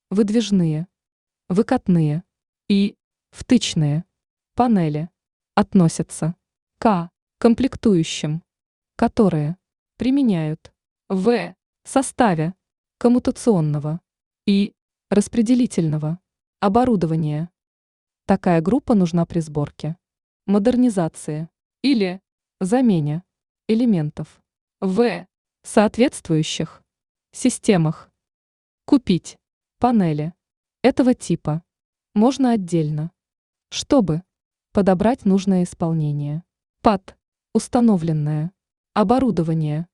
выдвижные, выкатные и втычные панели относятся к комплектующим, которые применяют в составе коммутационного и распределительного оборудования. Такая группа нужна при сборке, модернизации или замене элементов в соответствующих системах. Купить панели этого типа можно отдельно, чтобы подобрать нужное исполнение под установленное оборудование.